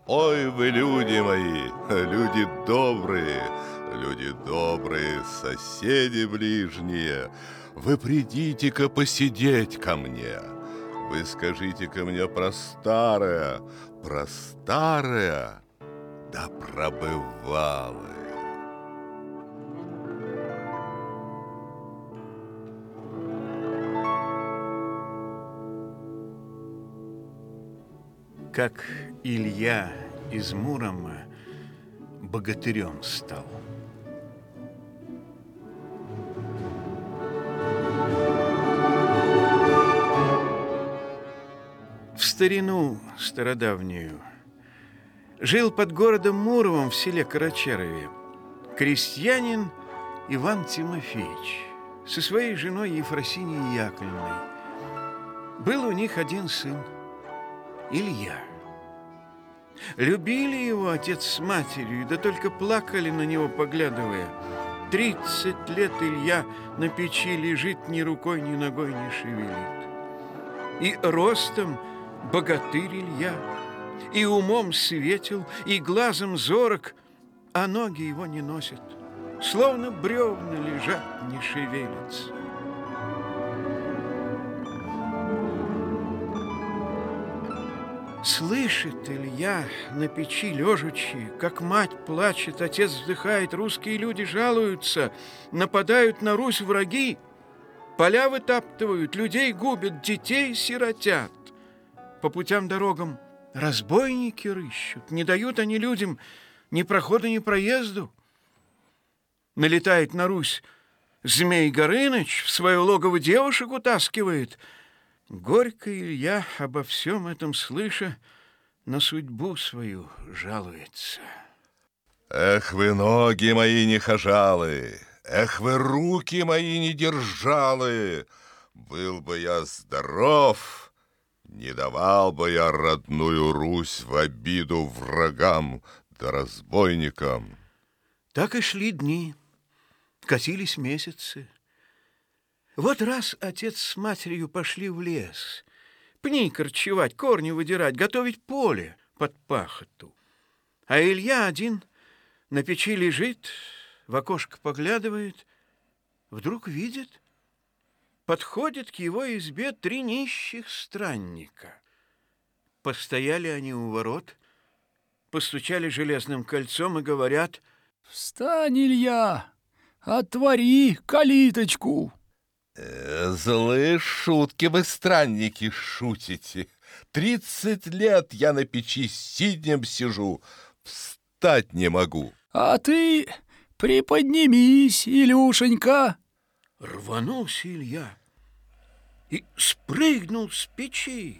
Ой, вы, люди мои, люди добрые, соседи ближние, вы придите-ка посидеть ко мне. Вы скажите-ка мне про старое, да про бывалое. Как Илья из Мурома богатырем стал. В старину стародавнюю жил под городом Муромом в селе Карачарове крестьянин Иван Тимофеевич со своей женой Ефросиньей Яковлевной. Был у них один сын, Илья. Любили его отец с матерью, да только плакали на него, поглядывая. 30 лет Илья на печи лежит, ни рукой, ни ногой не шевелит. И ростом богатырь Илья, и умом светел, и глазом зорок, а ноги его не носят, словно бревна лежат, не шевелятся. Слышит Илья на печи лежачи, как мать плачет, отец вздыхает, русские люди жалуются, нападают на Русь враги, поля вытаптывают, людей губят, детей сиротят. По путям дорогам разбойники рыщут, не дают они людям ни прохода, ни проезду. Налетает на Русь Змей Горыныч, в свое логово девушек утаскивает. Горько Илья, обо всем этом слыша, на судьбу свою жалуется. Эх вы, ноги мои нехожалы, эх вы, руки мои недержалы, был бы я здоров, не давал бы я родную Русь в обиду врагам да разбойникам. Так и шли дни, катились месяцы. Вот раз отец с матерью пошли в лес, пни корчевать, корни выдирать, готовить поле под пахоту. А Илья один на печи лежит, в окошко поглядывает, вдруг видит, подходят к его избе 3 нищих странника. Постояли они у ворот, постучали железным кольцом и говорят: «Встань, Илья, отвори калиточку». Злые шутки вы, странники, шутите. 30 лет я на печи сиднем сижу, встать не могу. А ты приподнимись, Илюшенька. Рванулся Илья и спрыгнул с печи.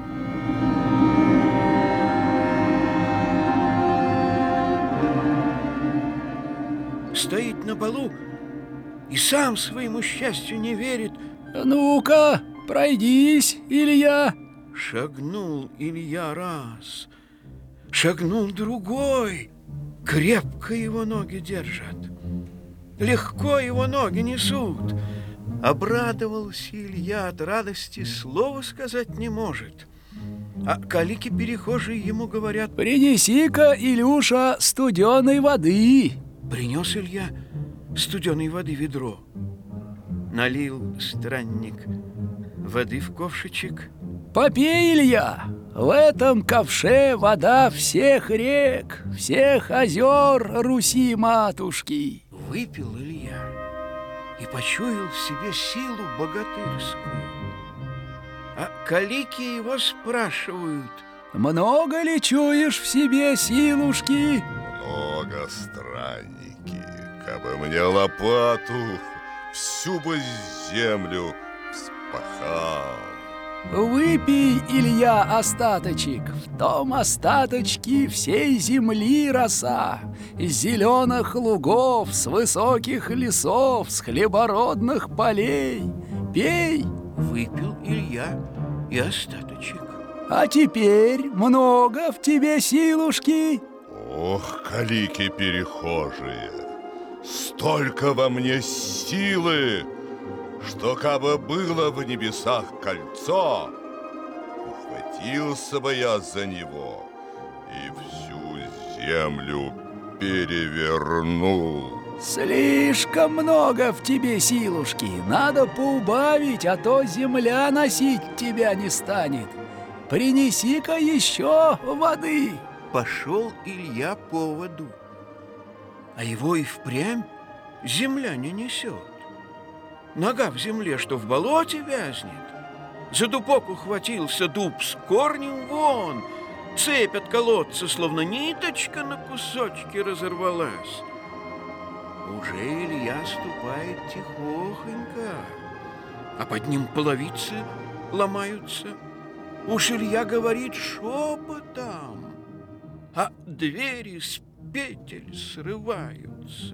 Стоит на полу и сам своему счастью не верит. Ну-ка, пройдись, Илья. Шагнул Илья раз, шагнул другой. Крепко его ноги держат, легко его ноги несут. Обрадовался Илья, от радости слова сказать не может. А калики-перехожие ему говорят: принеси-ка, Илюша, студеной воды. Принес Илья студеной воды ведро. Налил странник воды в ковшичек. Попей, Илья, в этом ковше вода всех рек, всех озер Руси-матушки. Выпил Илья и почуял в себе силу богатырскую. А калики его спрашивают: много ли чуешь в себе силушки? Много, странники, кабы мне лопату, всю бы землю вспахал. Выпей, Илья, остаточек, в том остаточке всей земли роса, из зеленых лугов, с высоких лесов, с хлебородных полей. Пей. Выпил Илья и остаточек. А теперь много в тебе силушки? Ох, калики перехожие, столько во мне силы, что кабы было в небесах кольцо, ухватился бы я за него и всю землю перевернул. Слишком много в тебе силушки. Надо поубавить, а то земля носить тебя не станет. Принеси-ка еще воды. Пошел Илья по воду, а его и впрямь земля не несет. Нога в земле, что в болоте вязнет. За дубок ухватился дуб с корнем вон. Цепь от колодца, словно ниточка, на кусочки разорвалась. Уже Илья ступает тихохонько, а под ним половицы ломаются. Уж Илья говорит шепотом, а двери с петель срываются.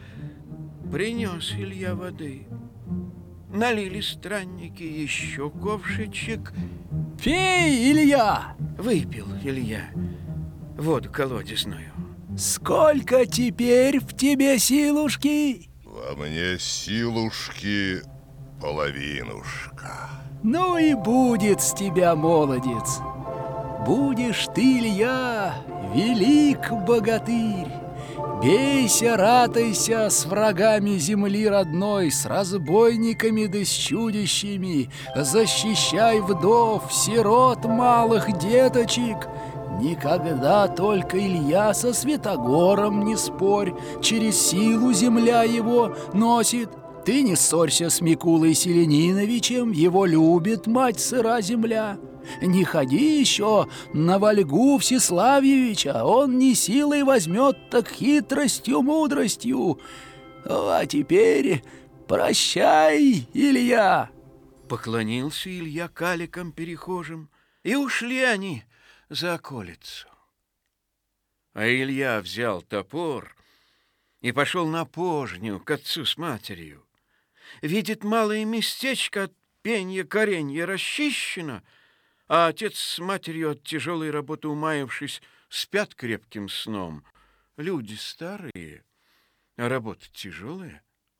Принес Илья воды. Налили странники еще ковшичек. Пей, Илья! Выпил Илья воду колодезную. Сколько теперь в тебе силушки? Во мне силушки половинушка. Ну и будет с тебя, молодец. Будешь ты, Илья, велик богатырь. Бейся, ратайся с врагами земли родной, с разбойниками да с чудищами. Защищай вдов, сирот, малых деточек. Никогда только Илья со Святогором не спорь, через силу земля его носит. Ты не ссорься с Микулой Селениновичем, его любит мать сыра земля. Не ходи еще на Вольгу Всеславьевича, он не силой возьмет, так хитростью, мудростью. А теперь прощай, Илья. Поклонился Илья каликам перехожим, и ушли они за околицу. А Илья взял топор и пошел на пожню к отцу с матерью. Видит, малое местечко от пенья-коренья расчищено, а отец с матерью от тяжелой работы умаявшись спят крепким сном. Люди старые, а работа тяжелая.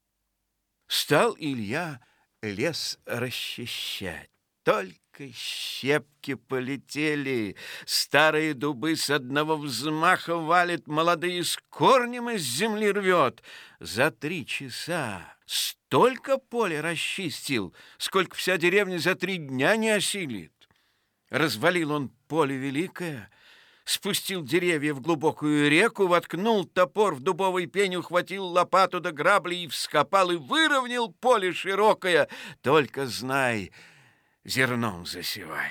Стал Илья лес расчищать. Только щепки полетели, старые дубы с одного взмаха валит, молодые с корнем из земли рвет. За 3 часа столько поля расчистил, сколько вся деревня за 3 дня не осилит. Развалил он поле великое, спустил деревья в глубокую реку, воткнул топор в дубовый пень, ухватил лопату да грабли и вскопал, и выровнял поле широкое. Только знай, зерном засевай.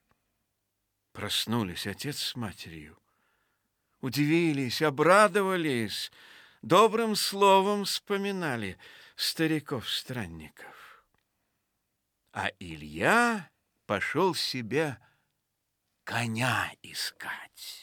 Проснулись отец с матерью, удивились, обрадовались, добрым словом вспоминали стариков-странников. А Илья пошел себе коня искать.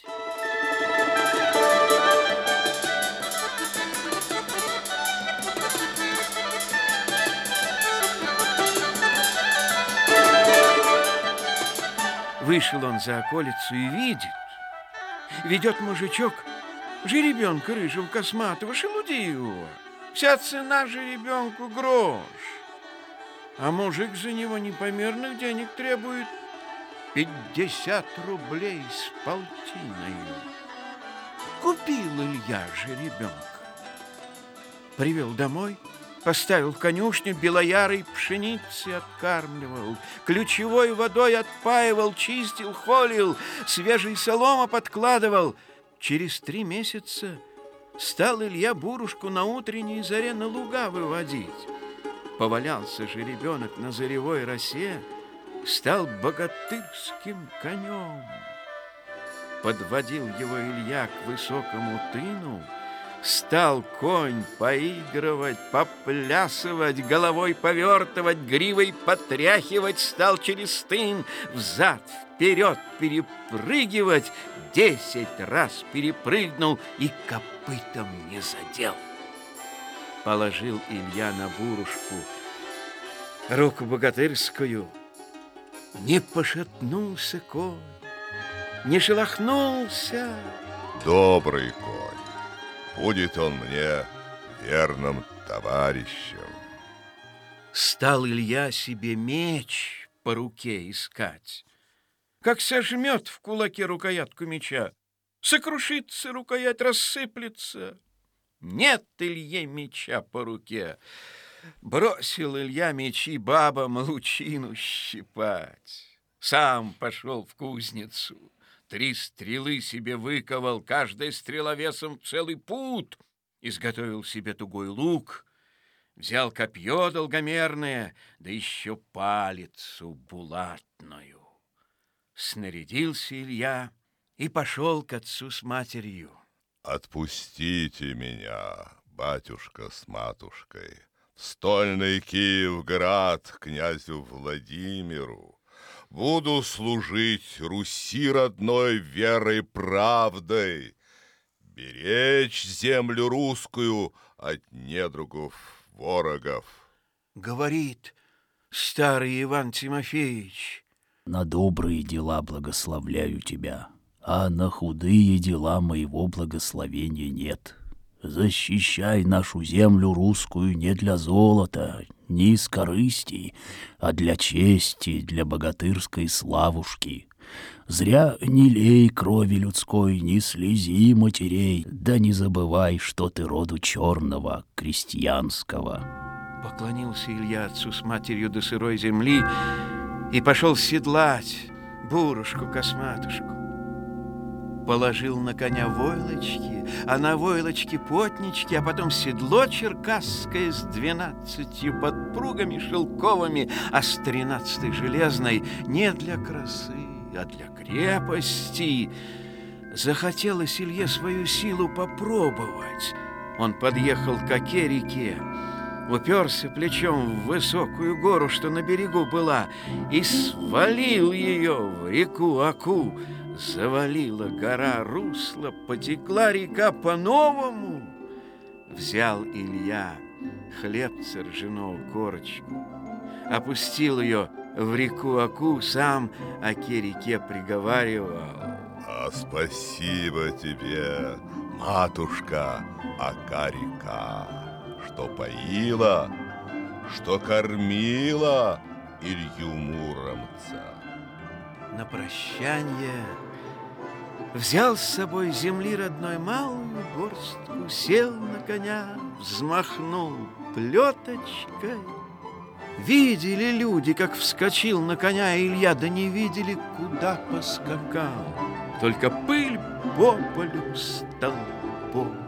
Вышел он за околицу и видит, ведет мужичок жеребенка рыжего косматого, шелудивого. Вся цена жеребенку грош, а мужик за него непомерных денег требует 50 рублей с полтиною. Купил Илья жеребенка, привел домой, поставил в конюшню, белоярой пшеницей откармливал, ключевой водой отпаивал, чистил, холил, свежей солома подкладывал. Через 3 месяца стал Илья бурушку на утренней заре на луга выводить. Повалялся жеребенок на заревой росе, стал богатырским конем. Подводил его Илья к высокому тыну, стал конь поигрывать, поплясывать, головой повертывать, гривой потряхивать, стал через тын взад-вперед перепрыгивать, 10 раз перепрыгнул и копытом не задел. Положил Илья на бурушку руку богатырскую, не пошатнулся конь, не шелохнулся. Добрый конь, будет он мне верным товарищем. Стал Илья себе меч по руке искать. Как сожмет в кулаке рукоятку меча, Сокрушится рукоять, рассыплется. Нет Илье меча по руке. Бросил Илья мечи бабам лучину щипать. Сам пошел в кузницу. 3 стрелы себе выковал, каждая стрела весом в целый пуд. Изготовил себе тугой лук, взял копье долгомерное, да еще палицу булатную. Снарядился Илья и пошел к отцу с матерью. Отпустите меня, батюшка с матушкой, в стольный Киевград князю Владимиру. Буду служить Руси родной верой правдой, беречь землю русскую от недругов ворогов. Говорит старый Иван Тимофеевич: на добрые дела благословляю тебя, а на худые дела моего благословения нет. Защищай нашу землю русскую не для золота, не из корыстей, а для чести, для богатырской славушки. Зря не лей крови людской, не слези матерей, да не забывай, что ты роду черного, крестьянского. Поклонился Илья отцу с матерью до сырой земли и пошел седлать бурушку-косматушку. Положил на коня войлочки, а на войлочке потнички, а потом седло черкасское с 12 подпругами шелковыми, а с 13 железной не для красы, а для крепости. Захотелось Илье свою силу попробовать. Он подъехал к Оке-реке, уперся плечом в высокую гору, что на берегу была, и свалил ее в реку Оку. Завалила гора русло, потекла река по-новому. Взял Илья хлебца ржаного корочку, опустил ее в реку Оку, сам Оке-реке приговаривал: А спасибо тебе, матушка Ока-река, что поила, что кормила Илью Муромца. На прощанье взял с собой земли родной малую горстку, сел на коня, взмахнул плеточкой. Видели люди, как вскочил на коня Илья, да не видели, куда поскакал. Только пыль по полю столбом.